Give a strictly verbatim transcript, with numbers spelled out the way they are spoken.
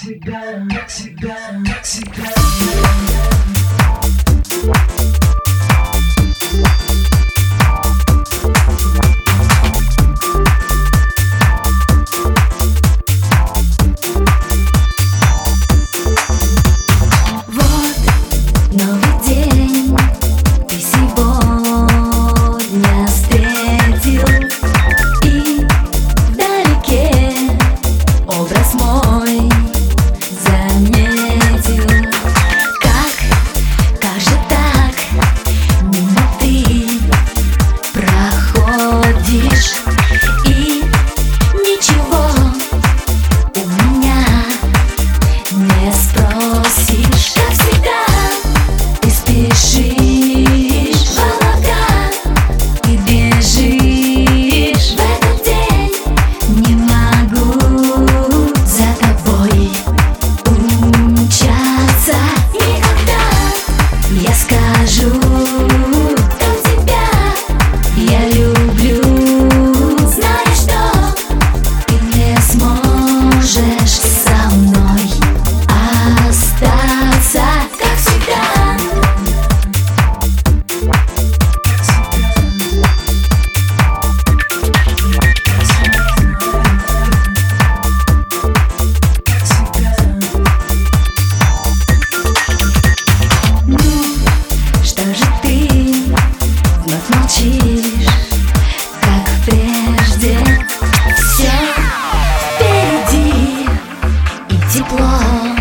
всегда, как всегда, как всегда. Новый день ты сегодня встретил, и вдалеке образ мой заметил. Как, как же так мимо ты проходишь, и ничего у меня не спросишь. Как всегда спешишь в облака и бежишь в этот день. Не могу за тобой умчаться никогда. Я скажу, как тебя я люблю. Знаешь, что ты не сможешь со мной остаться. Как всегда. Молчишь, как прежде. Все впереди и тепло.